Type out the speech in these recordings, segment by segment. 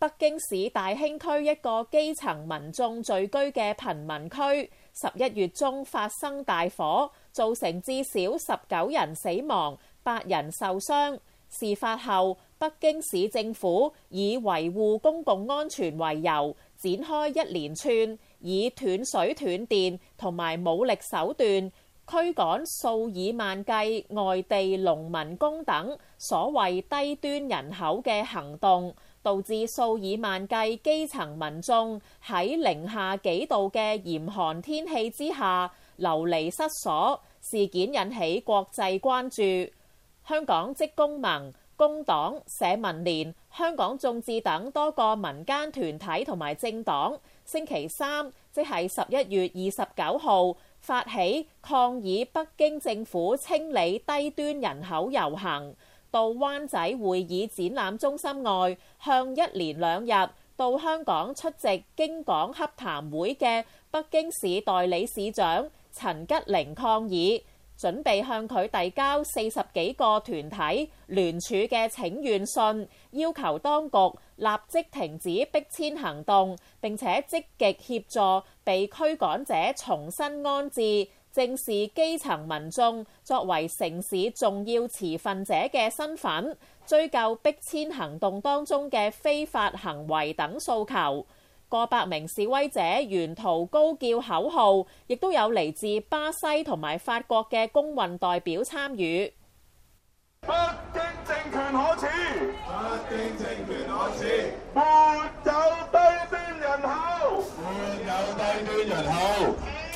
北京市大興區一個基層民眾聚居嘅貧民區，11月中發生大火，造成至少19人死亡、8人受傷。事發後，北京市政府以維護公共安全為由，展開一連串以斷水斷電同埋武力手段驅趕數以萬計外地農民工等所謂低端人口嘅行動，導致數以萬計基層民眾喺零下幾度嘅嚴寒天氣之下流離失所。事件引起國際關注。香港職工盟、工黨、社民連、香港眾志等多個民間團體同埋政黨，星期三即係11月29號發起抗議北京政府清理低端人口遊行，到灣仔會議展覽中心外，向一連2日到香港出席京港洽談會嘅北京市代理市長陳吉寧抗議，準備向佢遞交40幾個團體聯署嘅請願信，要求當局立即停止逼遷行動，並且積極協助被驅趕者重新安置，正視基層民眾作為城市重要持份者嘅身份，追究逼遷行動當中嘅非法行為等訴求。過百名示威者沿途高叫口號，亦都有嚟自巴西同埋法國嘅工運代表參與。 北京政權可恥，北京政權可恥，沒有低端人口，沒有低端人口，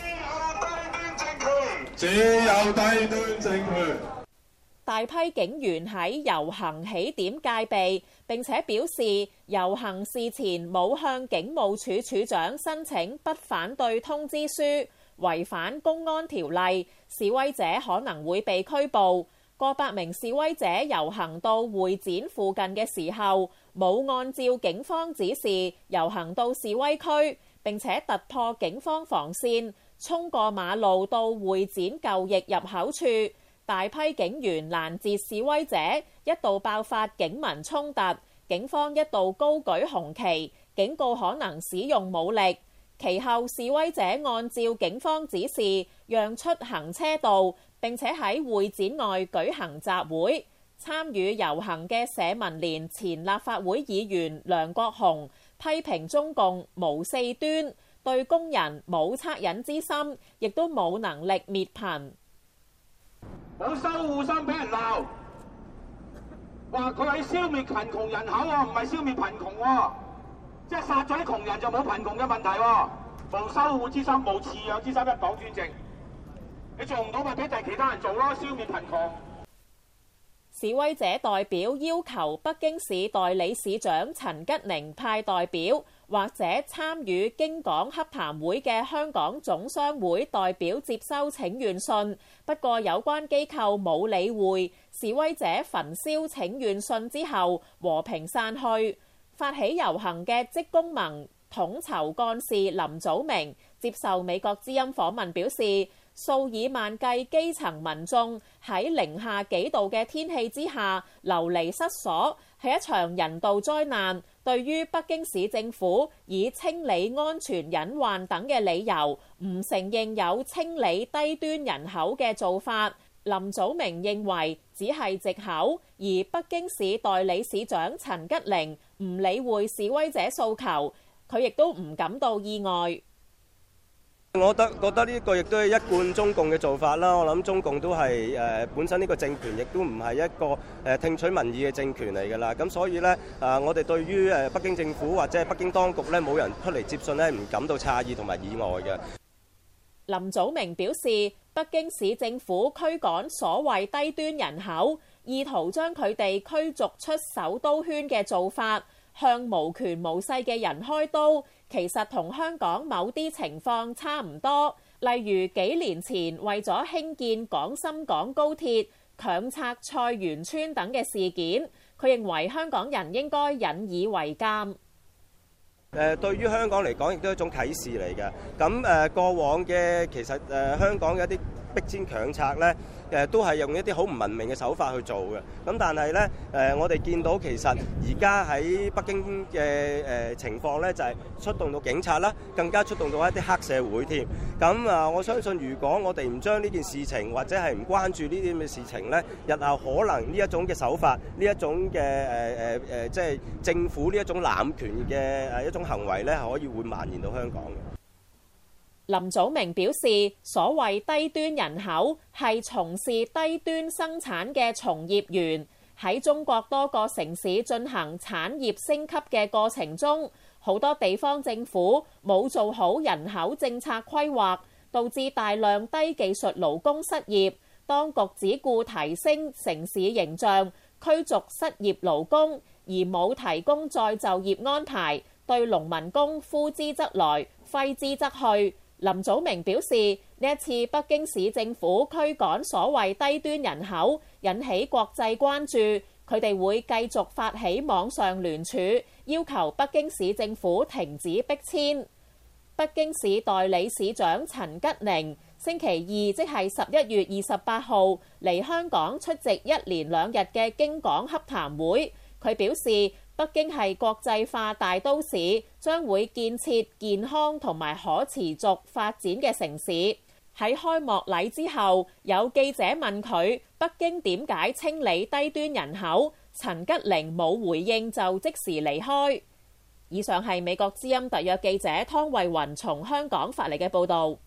只有低端政權。 大批警員喺遊行起點戒備，並且表示遊行事前冇向警務處處長申請不反對通知書，違反公安條例，示威者可能會被拘捕。過百名示威者遊行到會展附近嘅時候，冇按照警方指示遊行到示威區，並且突破警方防線，衝過馬路到會展舊翼入口處。大批警員攔截示威者，一度爆發警民衝突，警方一度高舉紅旗，警告可能使用武力。其後示威者按照警方指示讓出行車道，並且喺會展外舉行集會。參與遊行嘅社民連前立法會議員梁國雄批評中共無四端，對工人冇惻隱之心，亦都冇能力滅貧。 冇收護心俾人鬧，話佢係消滅貧窮人口喎，唔係消滅貧窮喎，即係殺咗啲窮人就冇貧窮嘅問題喎。無收護之心，無辭讓之心，一黨專政。你做唔到咪俾其他人做咯，消滅貧窮。 示威者代表要求北京市代理市長陳吉寧派代表，或者參與京港洽談會嘅香港總商會代表接收請願信，不過有關機構冇理會，示威者焚燒請願信之後和平散去。發起遊行嘅職工盟統籌幹事林祖明接受美國之音訪問表示，數以萬計基層民眾喺零下幾度嘅天氣之下流離失所，係一場人道災難。對於北京市政府以清理安全隱患等嘅理由，唔承認有清理低端人口嘅做法，林祖明認為只係藉口，而北京市代理市長陳吉寧唔理會示威者訴求，佢亦都唔感到意外。 我覺得呢個亦都係一貫中共嘅做法啦。我諗中共都係本身呢個政權亦都唔係一個聽取民意嘅政權嚟㗎啦。咁所以呢，我哋對於北京政府或者係北京當局呢，冇人出嚟接信呢，唔感到詫異同埋意外嘅。 林祖明表示，北京市政府驅趕所謂低端人口，意圖將佢哋驅逐出首都圈嘅做法，向無權無勢嘅人開刀，其實同香港某啲情況差唔多。例如幾年前為咗興建廣深港高鐵，強拆菜園村等嘅事件，佢認為香港人應該引以為鑑。 對於香港嚟講，亦都係一種啟示嚟嘅。咁過往嘅其實香港嘅一啲逼遷強拆呢， 都係用一啲好唔文明嘅手法去做嘅。咁但係呢，我哋見到其實而家喺北京嘅情況呢，就係出動到警察啦，更加出動到一啲黑社會添。咁我相信如果我哋唔將呢件事情或者係唔關注呢啲咁嘅事情呢，日後可能呢一種嘅手法，呢一種嘅即係政府呢一種濫權嘅一種行為呢，係可以會蔓延到香港嘅。 林祖明表示，所謂低端人口係從事低端生產嘅從業員，喺中國多個城市進行產業升級嘅過程中，好多地方政府冇做好人口政策規劃，導致大量低技術勞工失業。當局只顧提升城市形象，驅逐失業勞工，而冇提供再就業安排，對農民工呼之則來，揮之則去。林祖明表示，呢一次北京市政府驅趕所謂低端人口，引起國際關注，佢哋會繼續發起網上聯署，要求北京市政府停止逼遷。北京市代理市長陳吉寧星期二即係11月28號嚟香港出席1連2日嘅京港洽談會，佢表示，北京係國際化大都市，將會建設健康同埋可持續發展嘅城市。喺開幕禮之後，有記者問佢北京點解清理低端人口，陳吉寧冇回應就即時離開。以上係美國之音特約記者湯慧雲從香港發嚟嘅報導。